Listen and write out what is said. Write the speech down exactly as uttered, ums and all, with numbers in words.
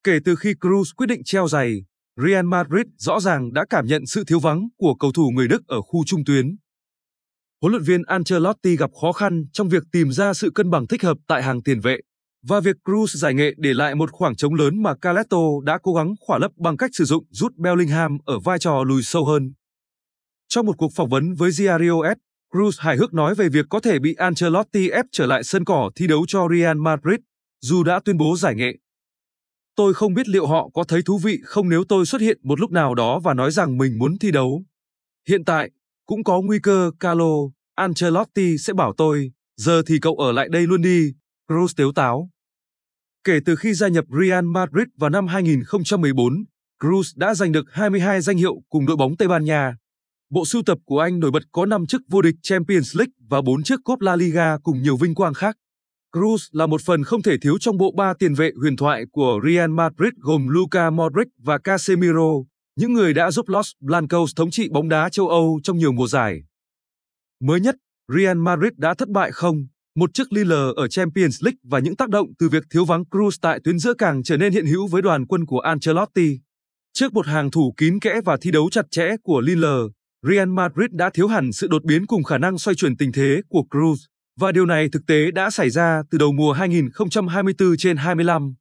Kể từ khi Cruz quyết định treo giày, Real Madrid rõ ràng đã cảm nhận sự thiếu vắng của cầu thủ người Đức ở khu trung tuyến. Huấn luyện viên Ancelotti gặp khó khăn trong việc tìm ra sự cân bằng thích hợp tại hàng tiền vệ, và việc Cruz giải nghệ để lại một khoảng trống lớn mà Carleto đã cố gắng khỏa lấp bằng cách sử dụng Jude Bellingham ở vai trò lùi sâu hơn. Trong một cuộc phỏng vấn với Diario S, Cruz hài hước nói về việc có thể bị Ancelotti ép trở lại sân cỏ thi đấu cho Real Madrid, dù đã tuyên bố giải nghệ. Tôi không biết liệu họ có thấy thú vị không nếu tôi xuất hiện một lúc nào đó và nói rằng mình muốn thi đấu. Hiện tại, cũng có nguy cơ Carlo Ancelotti sẽ bảo tôi, giờ thì cậu ở lại đây luôn đi, Cruz tếu táo. Kể từ khi gia nhập Real Madrid vào năm hai nghìn không trăm mười bốn, Cruz đã giành được hai mươi hai danh hiệu cùng đội bóng Tây Ban Nha. Bộ sưu tập của anh nổi bật có năm chức vô địch Champions League và bốn chiếc cúp La Liga cùng nhiều vinh quang khác. Cruz là một phần không thể thiếu trong bộ ba tiền vệ huyền thoại của Real Madrid gồm Luka Modric và Casemiro, những người đã giúp Los Blancos thống trị bóng đá châu Âu trong nhiều mùa giải. Mới nhất, Real Madrid đã thất bại không một trước Lille ở Champions League và những tác động từ việc thiếu vắng Cruz tại tuyến giữa càng trở nên hiện hữu với đoàn quân của Ancelotti. Trước một hàng thủ kín kẽ và thi đấu chặt chẽ của Lille, Real Madrid đã thiếu hẳn sự đột biến cùng khả năng xoay chuyển tình thế của Cruz, và điều này thực tế đã xảy ra từ đầu mùa hai nghìn không trăm hai mươi tư trên hai mươi lăm.